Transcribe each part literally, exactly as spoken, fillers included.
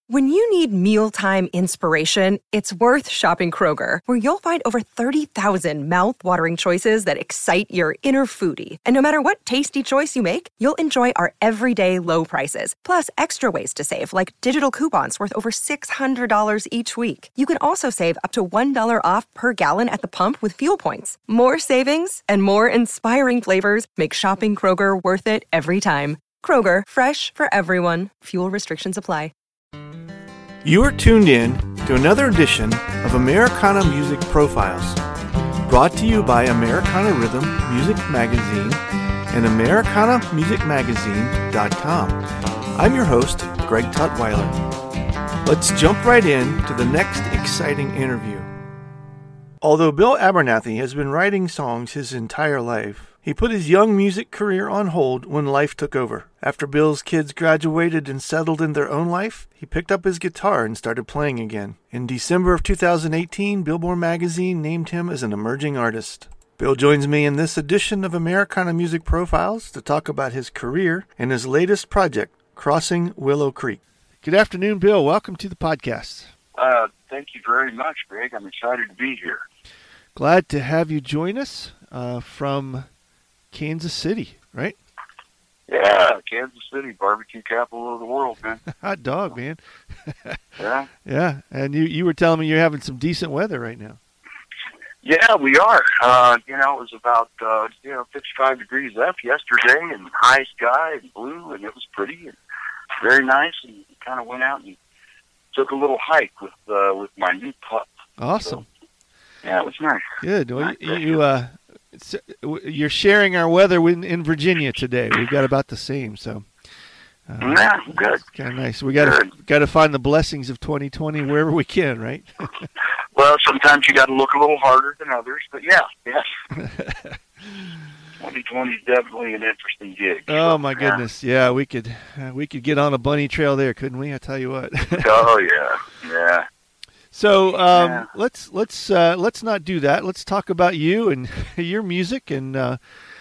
When you need mealtime inspiration, it's worth shopping Kroger, where you'll find over thirty thousand mouth-watering choices that excite your inner foodie. And no matter what tasty choice you make, you'll enjoy our everyday low prices, plus extra ways to save, like digital coupons worth over six hundred dollars each week. You can also save up to one dollar off per gallon at the pump with fuel points. More savings and more inspiring flavors make shopping Kroger worth it every time. Kroger, fresh for everyone. Fuel restrictions apply. You are tuned in to another edition of Americana Music Profiles, brought to you by Americana Rhythm Music Magazine and Americana Music Magazine dot com. I'm your host, Greg Tutwiler. Let's jump right in to the next exciting interview. Although Bill Abernathy has been writing songs his entire life, he put his young music career on hold when life took over. After Bill's kids graduated and settled in their own life, he picked up his guitar and started playing again. In December of two thousand eighteen, Billboard magazine named him as an emerging artist. Bill joins me in this edition of Americana Music Profiles to talk about his career and his latest project, Crossing Willow Creek. Good afternoon, Bill. Welcome to the podcast. Uh, thank you very much, Greg. I'm excited to be here. Glad to have you join us uh, from Kansas City, right? Yeah, Kansas City, barbecue capital of the world, man. Hot dog, man. Yeah. Yeah, and you, you were telling me you're having some decent weather right now. Yeah, we are. Uh, you know, it was about, uh, you know, fifty-five degrees F yesterday and high sky and blue, and it was pretty and very nice, and kind of went out and took a little hike with uh, with my new pup. Awesome. So, yeah, it was nice. Good. Well, nice. you, you uh, you're sharing our weather in, in Virginia today. We've got about the same, so. Uh, yeah, good. It's kind of nice. We got to got to find the blessings of twenty twenty wherever we can, right? Well, sometimes you got to look a little harder than others, but yeah, yes. twenty twenty is definitely an interesting gig. Oh so, my yeah. goodness, yeah, we could uh, we could get on a bunny trail there, couldn't we? I tell you what. Oh yeah, yeah. So um, yeah. let's let's uh, let's not do that. Let's talk about you and your music. And uh,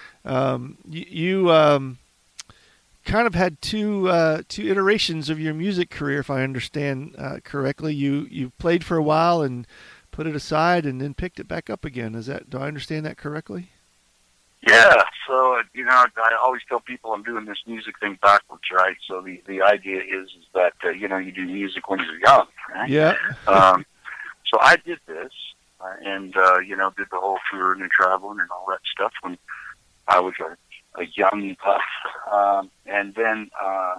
um, you, you um, kind of had two uh, two iterations of your music career, if I understand uh, correctly. You you played for a while and put it aside, and then picked it back up again. Is that do I understand that correctly? Yeah, so, you know, I always tell people I'm doing this music thing backwards, right? So the, the idea is, is that, uh, you know, you do music when you're young, right? Yeah. um, so I did this, uh, and, uh, you know, did the whole touring and traveling and all that stuff when I was a, a young pup. Um, and then uh,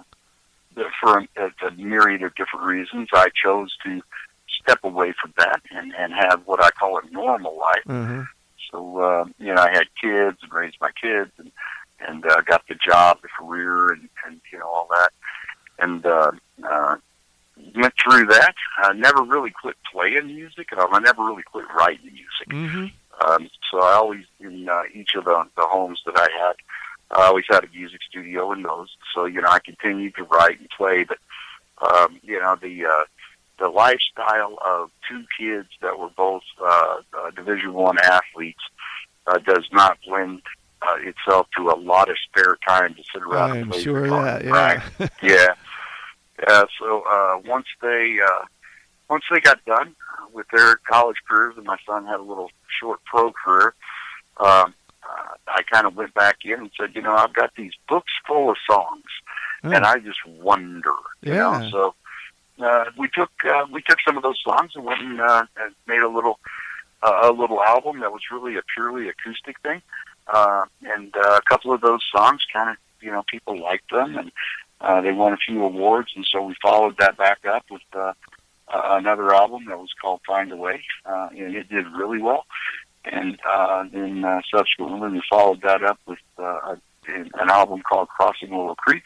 for a, a myriad of different reasons, I chose to step away from that and, and have what I call a normal life. Mm-hmm. So, uh, you know, I had kids and raised my kids and, and uh, got the job, the career, and, and you know, all that. And uh, uh, went through that. I never really quit playing music, and I never really quit writing music. Mm-hmm. Um, so I always, in uh, each of the, the homes that I had, I always had a music studio in those. So, you know, I continued to write and play, but, um, you know, the... Uh, the lifestyle of two kids that were both uh, uh, Division One athletes uh, does not lend uh, itself to a lot of spare time to sit around. I'm and play sure guitar, that, yeah. right? yeah, yeah. So uh, once they uh, once they got done with their college careers, and my son had a little short pro career, um, uh, I kind of went back in and said, you know, I've got these books full of songs, Oh. and I just wonder, you Yeah. know, so. Uh, we took uh, we took some of those songs and went and, uh, and made a little uh, a little album that was really a purely acoustic thing, uh, and uh, a couple of those songs kind of, you know, people liked them, and uh, they won a few awards, and so we followed that back up with uh, uh, another album that was called Find a Way, uh, and it did really well, and uh, then uh, subsequently we followed that up with uh, an album called Crossing Willow Creek,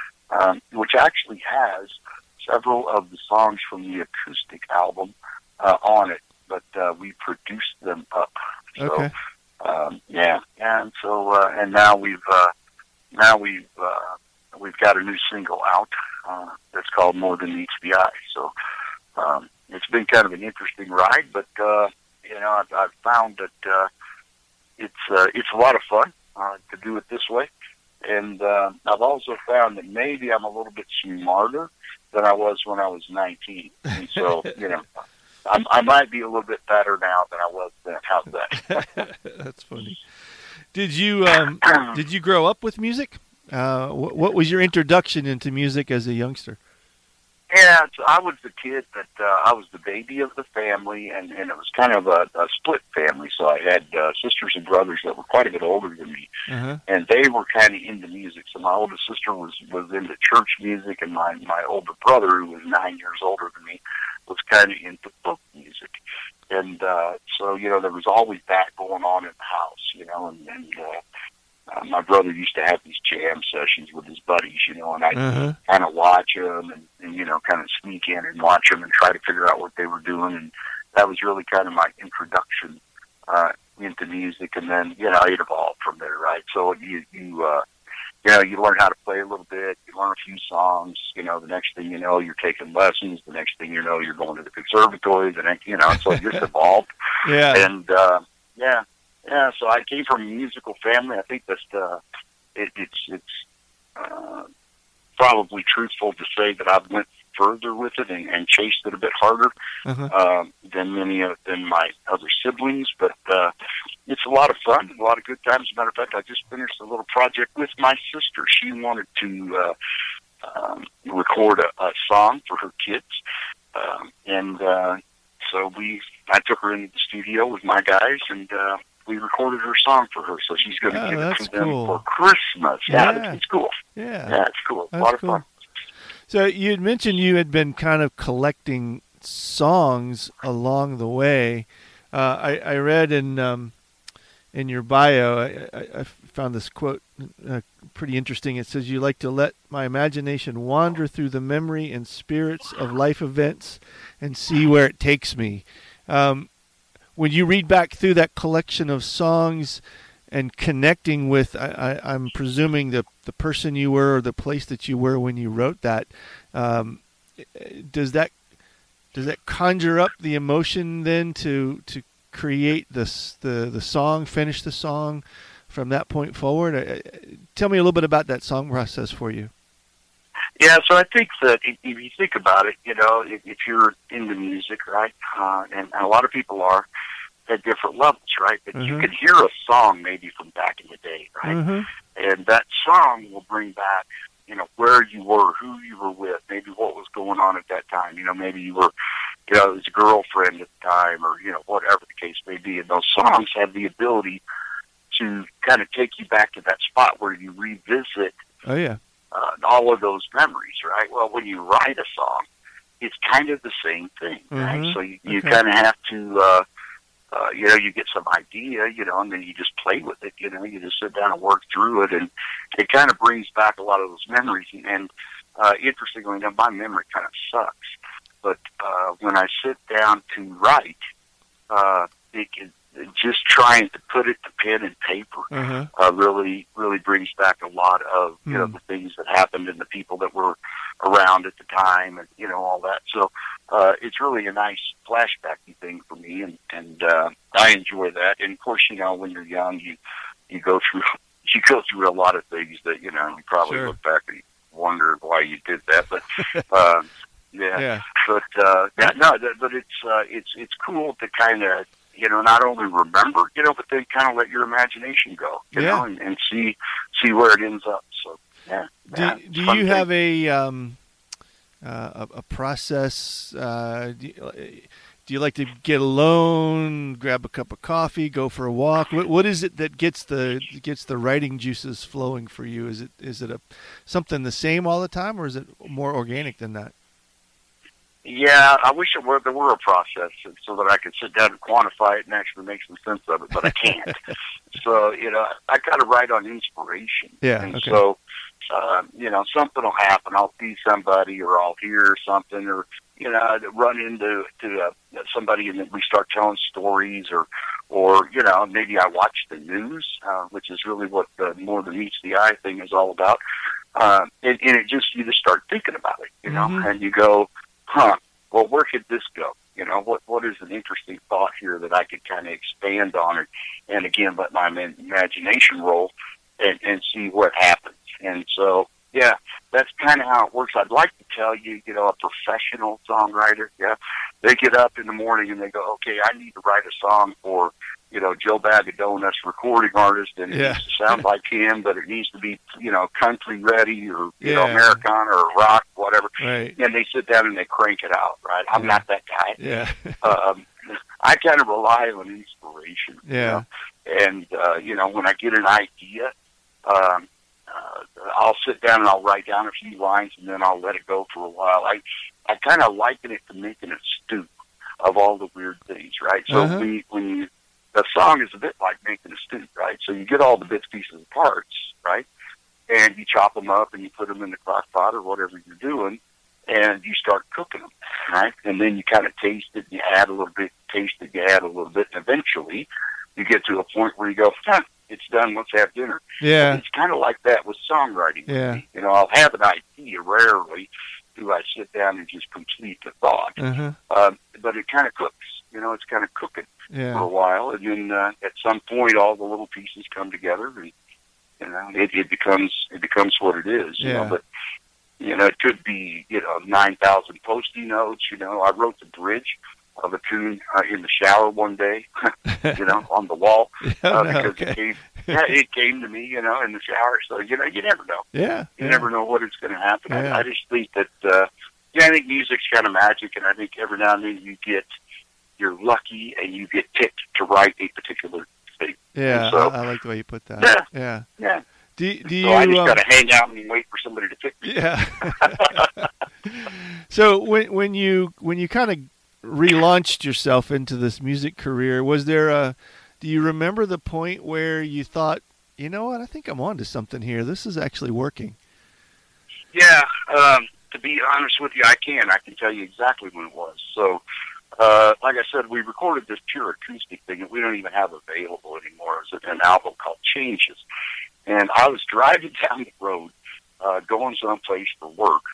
um, which actually has several of the songs from the acoustic album uh, on it, but uh, we produced them up. So, Okay. um, yeah, and so uh, and now we've uh, now we've uh, we've got a new single out uh, that's called More Than Meets the Eye. So um, it's been kind of an interesting ride, but uh, you know, I've, I've found that uh, it's uh, it's a lot of fun uh, to do it this way. And uh, I've also found that maybe I'm a little bit smarter than I was when I was nineteen. And so, you know, I'm, I might be a little bit better now than I was then. How's that? That's funny. Did you um, did you grow up with music? Uh, what, what was your introduction into music as a youngster? Yeah, so I was the kid that uh, I was the baby of the family, and, and it was kind of a, a split family. So I had uh, sisters and brothers that were quite a bit older than me, uh-huh. and they were kind of into music. So my oldest sister was was into church music, and my my older brother, who was nine years older than me, was kind of into folk music. And uh, so you know, there was always that going on in the house, you know, and. and uh, Uh, my brother used to have these jam sessions with his buddies, you know, and I'd uh-huh. kind of watch them and, and, you know, kind of sneak in and watch them and try to figure out what they were doing. And that was really kind of my introduction uh, into music. And then, you know, it evolved from there, right? So you, you, uh, you know, you learn how to play a little bit, you learn a few songs, you know, the next thing you know, you're taking lessons. The next thing you know, you're going to the conservatory. The next, you know, so it just evolved. Yeah. And, uh, yeah. Yeah, so I came from a musical family. I think that uh, it, it's it's uh, probably truthful to say that I went further with it and, and chased it a bit harder uh-huh. uh, than many of than my other siblings. But uh, it's a lot of fun, a lot of good times. As a matter of fact, I just finished a little project with my sister. She wanted to uh, um, record a, a song for her kids, um, and uh, so we I took her into the studio with my guys and. Uh, We recorded her song for her, so she's going to oh, give it to them cool. for Christmas. Yeah, yeah. It's, it's cool. Yeah, yeah, it's cool. That's a lot of cool. fun. So you had mentioned you had been kind of collecting songs along the way. Uh, I, I read in um, in your bio, I, I, I found this quote uh, pretty interesting. It says, "You like to let my imagination wander through the memory and spirits of life events and see where it takes me." Um, When you read back through that collection of songs and connecting with, I, I, I'm presuming, the, the person you were or the place that you were when you wrote that, um, does that does that conjure up the emotion then to to create this the the song, finish the song from that point forward? Tell me a little bit about that song process for you. Yeah, so I think that if, if you think about it, you know, if, if you're into music, right, uh, and, and a lot of people are at different levels, right, but mm-hmm. you can hear a song maybe from back in the day, right, mm-hmm. and that song will bring back, you know, where you were, who you were with, maybe what was going on at that time. You know, maybe you were, you know, it was a girlfriend at the time or, you know, whatever the case may be, and those songs have the ability to kind of take you back to that spot where you revisit Oh, yeah. Uh, all of those memories, right? Well, when you write a song, it's kind of the same thing, right? Mm-hmm. So you, you okay. kind of have to, uh, uh, you know, you get some idea, you know, and then you just play with it, you know, you just sit down and work through it, and it kind of brings back a lot of those memories. And uh, interestingly enough, my memory kind of sucks, but uh, when I sit down to write, uh, it can, just trying to put it to pen and paper uh-huh. uh, really, really brings back a lot of, you mm. know, the things that happened and the people that were around at the time and, you know, all that. So uh, it's really a nice flashbacky thing for me, and, and uh, I enjoy that. And, of course, you know, when you're young, you, you go through you go through a lot of things that, you know, you probably sure. look back and wonder why you did that. But, uh, yeah. yeah. But, uh, yeah, no, but it's, uh, it's, it's cool to kind of, you know, not only remember, you know, but then kind of let your imagination go, you yeah. know, and, and see see where it ends up. So, yeah. Do, yeah, do you thing. have a, um, uh, a a process? Uh, do, you, do you like to get alone, grab a cup of coffee, go for a walk? What, what is it that gets the gets the writing juices flowing for you? Is it is it a something the same all the time, or is it more organic than that? Yeah, I wish it were, there were a process so that I could sit down and quantify it and actually make some sense of it, but I can't. So, you know, I kind of write on inspiration. Yeah, and okay. so, uh, you know, something will happen. I'll see somebody or I'll hear something or, you know, I'd run into to uh, somebody and then we start telling stories or, or, you know, maybe I watch the news, uh, which is really what the more the meets the eye thing is all about. Uh, and, and it just, you just start thinking about it, you know, mm-hmm. and you go, huh, well, where could this go? You know, what what is an interesting thought here that I could kind of expand on it, and again, let my imagination roll. and, and see what happens. And so, yeah, that's kind of how it works. I'd like to tell you, you know, a professional songwriter, yeah, they get up in the morning and they go, okay, I need to write a song for, you know, Joe Bag of Donuts, recording artist, and it yeah. needs to sound like him, but it needs to be, you know, country ready or, you yeah. know, Americana or rock, whatever. Right. And they sit down and they crank it out, right? I'm yeah. not that guy. Yeah. um, I kind of rely on inspiration. Yeah. You know? And, uh, you know, when I get an idea, um, uh, I'll sit down and I'll write down a few lines and then I'll let it go for a while. I, I kind of liken it to making a stew of all the weird things, right? So uh-huh. when, you, when you, the song is a bit like making a stew, right? So you get all the bits, pieces, and parts, right? And you chop them up and you put them in the crock pot or whatever you're doing, and you start cooking them, right? And then you kind of taste it, you add a little bit, taste it, you add a little bit, and eventually you get to a point where you go, huh, it's done, let's have dinner. Yeah. And it's kind of like that with songwriting. Yeah. You know, I'll have an idea, rarely do I sit down and just complete the thought. Uh-huh. Um, but it kind of cooks, you know, it's kind of cooking yeah. for a while, and then uh, at some point all the little pieces come together, and you know, it, it becomes it becomes what it is. You yeah. know, but you know, it could be you know nine thousand Post-it notes. You know, I wrote the bridge of a tune uh, in the shower one day, you know, on the wall oh, uh, no, because okay. it came. Yeah, it came to me, you know, in the shower. So you know, you never know. Yeah, you yeah. never know what it's going to happen. Yeah. I, I just think that, uh, yeah, I think music's kind of magic, and I think every now and then you get, you're lucky, and you get picked to write a particular thing. Yeah, so, I, I like the way you put that. Yeah, yeah. yeah. Do, do so you? I just um, got to hang out and wait for somebody to pick me. Yeah. So when when you when you kind of relaunched yourself into this music career, was there a? Do you remember the point where you thought, you know what, I think I'm onto something here. This is actually working. Yeah. Um, to be honest with you, I can. I can tell you exactly when it was. So, uh, like I said, we recorded this pure acoustic thing that we don't even have available anymore. It's an album called Changes. And I was driving down the road, uh, going someplace for work,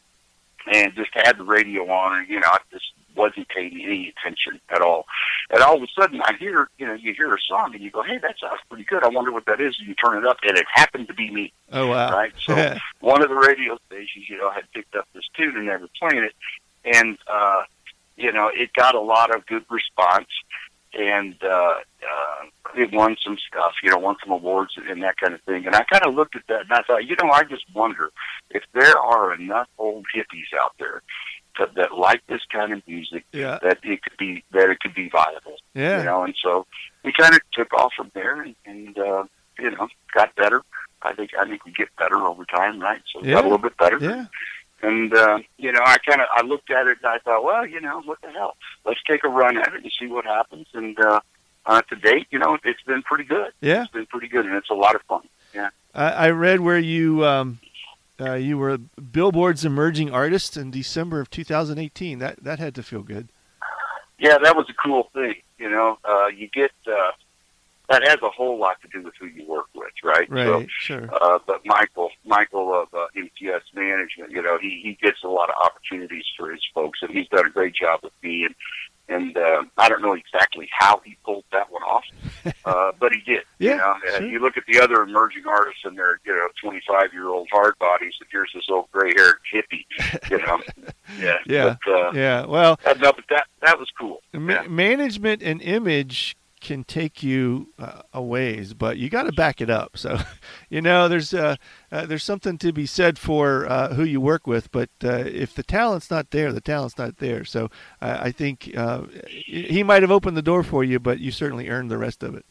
and just had the radio on, and, you know, I just wasn't paying any attention at all. And all of a sudden, I hear, you know, you hear a song, and you go, hey, that sounds pretty good. I wonder what that is. And you turn it up, and it happened to be me. Oh, wow. Right? So one of the radio stations, you know, had picked up this tune, and they were playing it. And, uh, you know, it got a lot of good response. And uh, uh, it won some stuff, you know, won some awards and that kind of thing. And I kind of looked at that, and I thought, you know, I just wonder if there are enough old hippies out there to, that like this kind of music, yeah. that it could be that it could be viable. Yeah. You know, and so we kind of took off from there, and, and uh, you know, got better. I think I think we get better over time, right? So we yeah. got a little bit better. Yeah. And, uh, you know, I kind of, I looked at it and I thought, well, you know, what the hell? Let's take a run at it and see what happens. And, uh, uh, to date, you know, it's been pretty good. Yeah. It's been pretty good, and it's a lot of fun. Yeah. I, I read where you, um, uh, you were Billboard's Emerging Artist in December of two thousand eighteen. That, that had to feel good. Yeah, that was a cool thing. You know, uh, you get, uh, that has a whole lot to do with who you work with, right? Right, so, sure. Uh, but Michael, Michael of uh, M T S Management, you know, he, he gets a lot of opportunities for his folks, and he's done a great job with me. And, and uh, I don't know exactly how he pulled that one off, uh, but he did. Yeah, you know, sure. And you look at the other emerging artists, and they're, you know, twenty-five-year-old hard bodies, and here's this old gray-haired hippie, you know. Yeah. Yeah. But, uh, yeah. Well, that, no, but that, that was cool. ma- Yeah. management and image can take you uh, a ways, but you got to back it up. So, you know, there's uh, uh, there's something to be said for uh, who you work with, but uh, if the talent's not there, the talent's not there. So uh, I think uh, he might have opened the door for you, but you certainly earned the rest of it.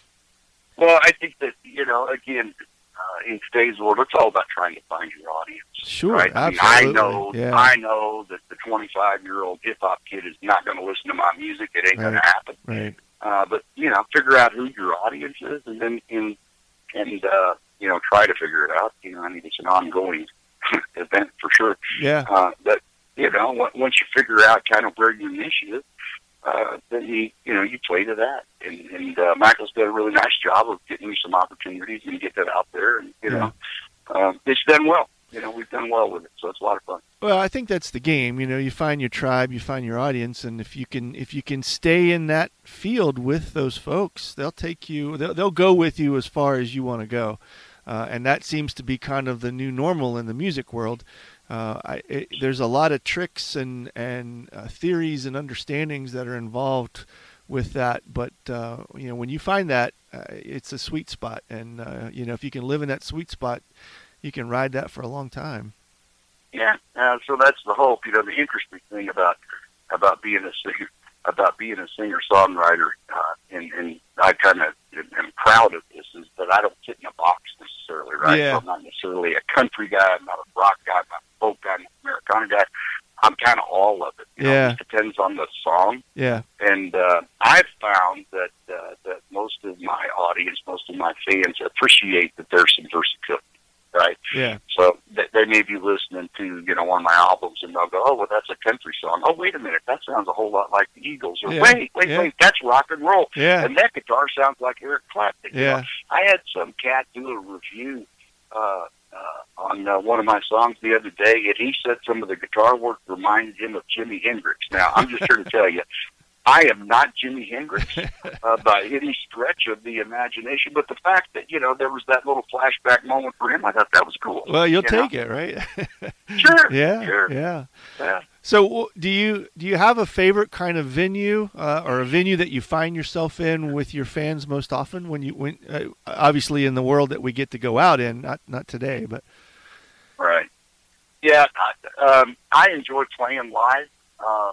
Well, I think that, you know, again, uh, in today's world, it's all about trying to find your audience. Sure, right? I mean, absolutely. I know, yeah. I know that the twenty-five-year-old hip-hop kid is not going to listen to my music. It ain't Right. going to happen. Right. Uh, but, you know, figure out who your audience is, and then, in, and, uh, you know, try to figure it out. You know, I mean, it's an ongoing event for sure. Yeah. Uh, but, you know, w- once you figure out kind of where your niche is, uh, then you, you know, you play to that. And, and uh, Michael's done a really nice job of getting me some opportunities and getting it out there. And, you Yeah. know, um, it's done well. you know, we've done well with it, so it's a lot of fun. Well, I think that's the game. You know, you find your tribe, you find your audience, and if you can, if you can stay in that field with those folks, they'll take you. They'll, they'll go with you as far as you want to go, uh, and that seems to be kind of the new normal in the music world. Uh, I, it, there's a lot of tricks and and uh, theories and understandings that are involved with that, but uh, you know, when you find that, uh, it's a sweet spot, and uh, you know, if you can live in that sweet spot, you can ride that for a long time. Yeah, uh, so that's the hope. You know, the interesting thing about about being a singer, about being a singer songwriter, uh, and, and I kind of am proud of this, is that I don't fit in a box necessarily, right? Yeah. So I'm not necessarily a country guy, I'm not a rock guy, I'm not a folk guy, I'm not an Americana guy. I'm kind of all of it. You know, Yeah. it depends on the song. Yeah. And uh, I've found that uh, that most of my audience, most of my fans appreciate that there's some versatility, right? Yeah. So they, they may be listening to, you know, one of my albums, and they'll go, oh, well, that's a country song. Oh, wait a minute, that sounds a whole lot like the Eagles. Or Yeah. wait, wait, Yeah. wait, that's rock and roll. Yeah. And that guitar sounds like Eric Clapton. You Yeah. know? I had some cat do a review uh, uh, on uh, one of my songs the other day, and he said some of the guitar work reminded him of Jimi Hendrix. Now, I'm just here to tell you, I am not Jimi Hendrix uh, by any stretch of the imagination, but the fact that, you know, there was that little flashback moment for him, I thought that was cool. Well, you'll you take know? it, right? Sure. Yeah. Sure. Yeah. Yeah. So, w- do you do you have a favorite kind of venue, uh, or a venue that you find yourself in with your fans most often? When you when uh, obviously in the world that we get to go out in, not not today, but Right. Yeah, I, um, I enjoy playing live. Um,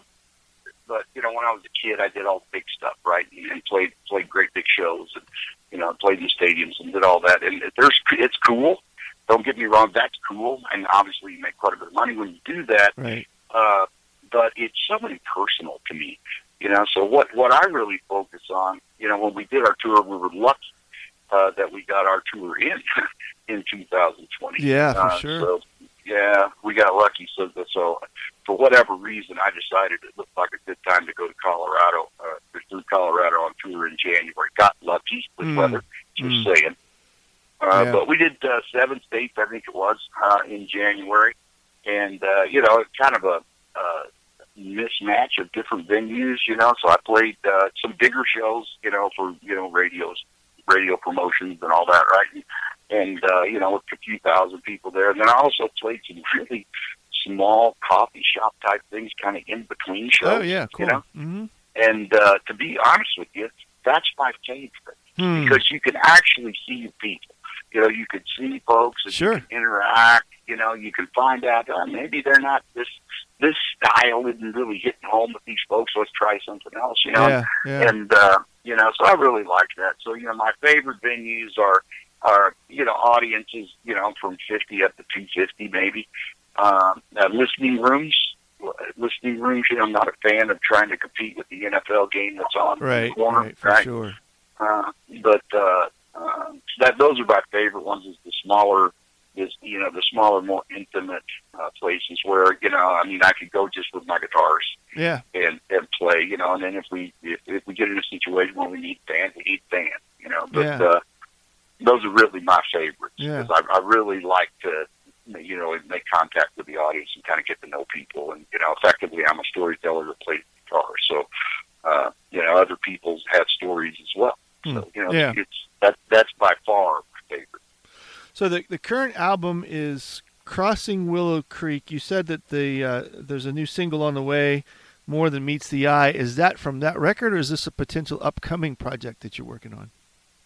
but you know, when I was a kid, I did all the big stuff, right? And played played great big shows, and you know, played in stadiums and did all that. And there's it's cool. Don't get me wrong, that's cool, and obviously you make quite a bit of money when you do that. right. Uh, but it's so impersonal to me, you know. So what what I really focus on, you know, when we did our tour, we were lucky uh, that we got our tour in in two thousand twenty. Yeah, for uh, sure. So yeah, we got lucky. So so for whatever reason, I decided it looked like a good time to go to Colorado, uh, through Colorado on tour in January. Got lucky with Mm. weather, just Mm. saying. Uh, Yeah. But we did uh, seven states, I think it was, uh, in January. And, uh, you know, it's kind of a uh, mismatch of different venues, you know. So I played uh, some bigger shows, you know, for, you know, radios, radio promotions and all that, right? And, and uh, you know, with a few thousand people there. And then I also played some really small coffee shop type things kind of in between shows. Oh yeah, cool. You know? Mm-hmm. And uh, to be honest with you, that's my favorite. Hmm. Because you can actually see people. You know, you can see folks and Sure. you can interact. You know, you can find out uh, maybe they're not this this style isn't really hitting home with these folks. Let's try something else. You know, Yeah, yeah. and uh, you know, so I really like that. So you know, my favorite venues are are you know audiences you know from fifty up to two fifty maybe. Um, uh, listening rooms. Listening rooms. You know, I'm not a fan of trying to compete with the N F L game that's on in Right, the corner. right, for right? sure. Uh, but uh, uh, that those are my favorite ones. Is the smaller, is you know the smaller, more intimate uh, places where you know I mean I could go just with my guitars Yeah. and, and play, you know. And then if we if, if we get in a situation where we need band, we need band, you know. But Yeah. uh, those are really my favorites Yeah. because I, I really like to you know make contact with the audience and kind of get to know people. And you know, effectively, I'm a storyteller that plays guitar, so uh, you know other people have stories as well. So, you know, Yeah. it's that that's by far my favorite. So the the current album is Crossing Willow Creek. You said that the uh, there's a new single on the way, More Than Meets the Eye. Is that from that record, or is this a potential upcoming project that you're working on?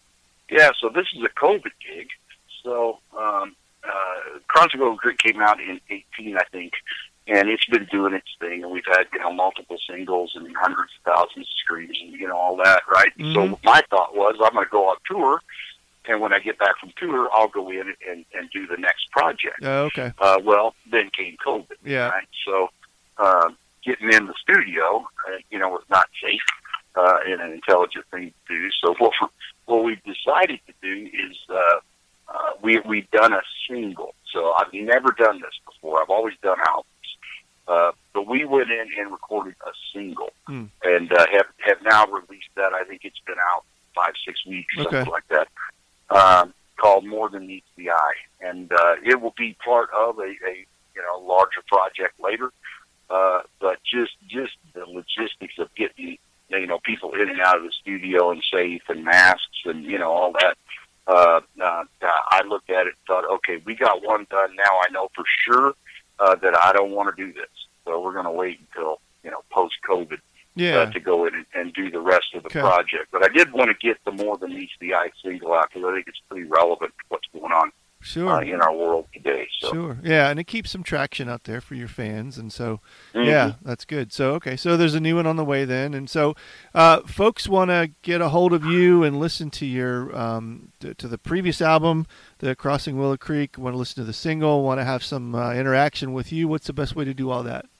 Yeah, so this is a COVID gig. So um, uh, Crossing Willow Creek came out in eighteen, I think, and it's been doing its thing. And we've had you know multiple singles and hundreds of thousands of streams and you know all that, right? Mhm. So my thought was I'm going to go on tour. And when I get back from tour, I'll go in and, and do the next project. Oh, okay. Uh, well, then came COVID. Yeah. Right? So uh, getting in the studio, uh, you know, was not safe uh, and an intelligent thing to do. So what, what we decided to do is uh, uh, we, we've done a single. So I've never done this before. I've always done albums. Uh, but we went in and recorded a single Hmm. and uh, have, have now released that. I think it's been out five, six weeks, something Okay. like that. Um, called More Than Meets the Eye, and uh, it will be part of a, a you know larger project later. Uh, but just just the logistics of getting you know people in and out of the studio and safe and masks and you know all that. Uh, uh, I looked at it and thought, okay, we got one done. Now I know for sure uh, that I don't want to do this, so we're going to wait until you know post COVID. Yeah. Uh, to go in and, and do the rest of the okay. project. But I did want to get the More Than Meets the Eye single out because I think it's pretty relevant to what's going on sure. uh, in our world today. So. Sure. Yeah, and it keeps some traction out there for your fans. And so, mm-hmm. yeah, that's good. So, okay, so there's a new one on the way then. And so uh, folks want to get a hold of you and listen to your um, to, to the previous album, the Crossing Willow Creek, want to listen to the single, want to have some uh, interaction with you. What's the best way to do all that?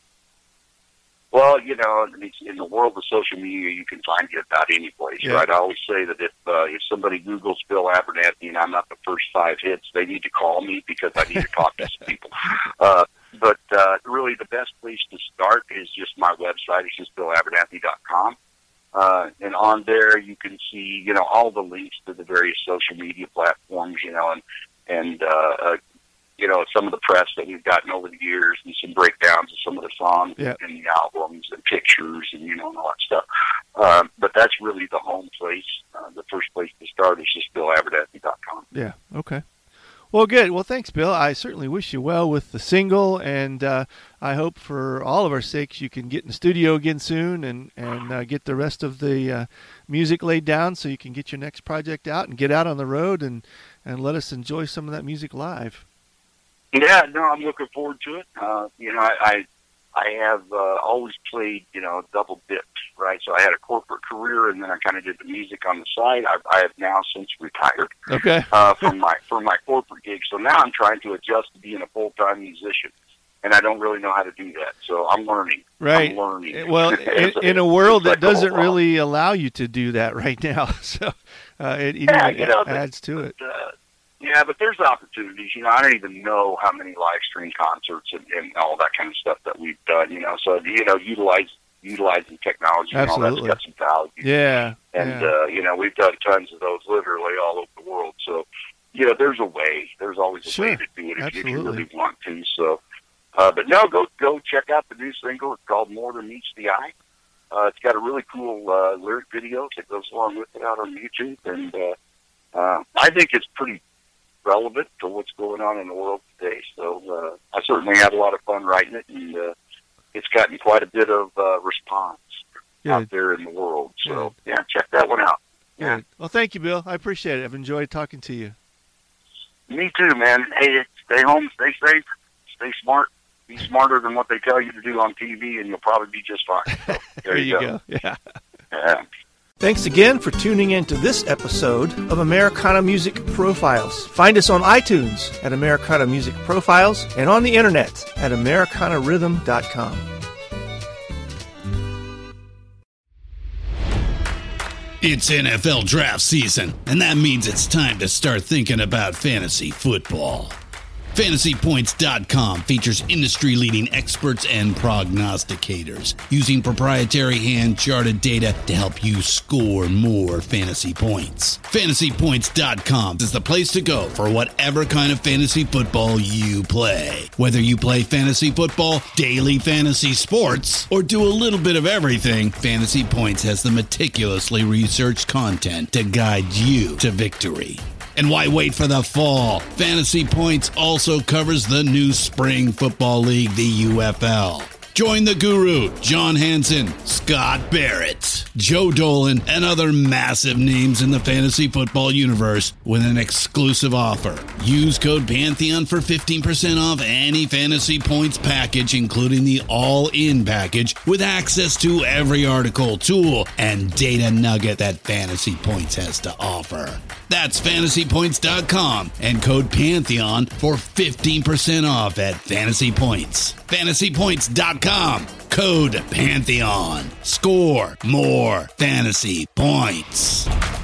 Well, you know, in the world of social media, you can find it about any place, yeah. right? I always say that if uh, if somebody Googles Bill Abernathy and I'm not the first five hits, they need to call me because I need to talk to some people. Uh, but uh, really, the best place to start is just my website. It's just bill abernathy dot com. Uh, and on there, you can see, you know, all the links to the various social media platforms, you know, and, and uh, uh you know, some of the press that we've gotten over the years and some breakdowns of some of the songs yep. and the albums and pictures and, you know, and all that stuff. Uh, but that's really the home place. Uh, the first place to start is just bill abernathy dot com. Yeah, okay. Well, good. Well, thanks, Bill. I certainly wish you well with the single, and uh, I hope for all of our sakes you can get in the studio again soon and, and uh, get the rest of the uh, music laid down so you can get your next project out and get out on the road and, and let us enjoy some of that music live. Yeah, no, I'm looking forward to it. Uh, you know, I I, I have uh, always played, you know, double dipped, right? So I had a corporate career, and then I kind of did the music on the side. I, I have now since retired okay. uh, from my from my corporate gig. So now I'm trying to adjust to being a full time musician, and I don't really know how to do that. So I'm learning. Right. I'm learning. Well, in, in a world that doesn't really allow you to do that right now, so uh, it, it yeah, even you know, adds to it. Uh, Yeah, but there's opportunities. You know, I don't even know how many live stream concerts and, and all that kind of stuff that we've done. You know, so you know, utilize utilizing technology Absolutely. and all that's got some value. Yeah, and yeah. Uh, you know, we've done tons of those literally all over the world. So, you know, there's a way. There's always a sure. way to do it if, if you Absolutely. really want to. So, uh, but no, go go check out the new single. It's called More Than Meets the Eye. Uh, it's got a really cool uh, lyric video that goes along with it out on YouTube, and uh, uh, I think it's pretty relevant to what's going on in the world today. So uh, I certainly had a lot of fun writing it, and uh, it's gotten quite a bit of uh, response yeah. out there in the world. So yeah. yeah, check that one out. Yeah. yeah. Well, thank you, Bill. I appreciate it. I've enjoyed talking to you. Me too, man. Hey, stay home, stay safe, stay smart. Be smarter than what they tell you to do on T V, and you'll probably be just fine. So, there, there you go. go. Yeah. Yeah. Thanks again for tuning in to this episode of Americana Music Profiles. Find us on iTunes at Americana Music Profiles and on the internet at americana rhythm dot com. It's N F L draft season, and that means it's time to start thinking about fantasy football. Fantasy Points dot com features industry-leading experts and prognosticators using proprietary hand-charted data to help you score more fantasy points. Fantasy Points dot com is the place to go for whatever kind of fantasy football you play. Whether you play fantasy football, daily fantasy sports, or do a little bit of everything, Fantasy Points has the meticulously researched content to guide you to victory. And why wait for the fall? Fantasy Points also covers the new spring football league, the U F L. Join the guru, John Hansen, Scott Barrett, Joe Dolan, and other massive names in the fantasy football universe with an exclusive offer. Use code Pantheon for fifteen percent off any Fantasy Points package, including the all-in package, with access to every article, tool, and data nugget that Fantasy Points has to offer. That's Fantasy Points dot com and code Pantheon for fifteen percent off at Fantasy Points. Fantasy Points dot com, code Pantheon. Score more fantasy points.